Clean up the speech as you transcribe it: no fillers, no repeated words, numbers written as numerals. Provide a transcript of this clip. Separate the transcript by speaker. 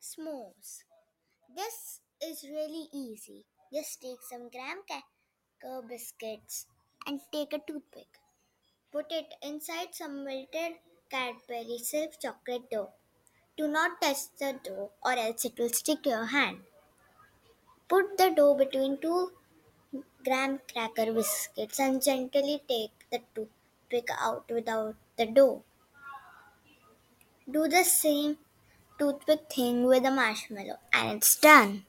Speaker 1: S'mores. This is really easy. Just take some graham cracker biscuits and take a toothpick. Put it inside some melted Cadbury silk chocolate dough. Do not touch the dough or else it will stick to your hand. Put the dough between two graham cracker biscuits and gently take the toothpick out without the dough. Do the same toothpick thing with the marshmallow and it's done.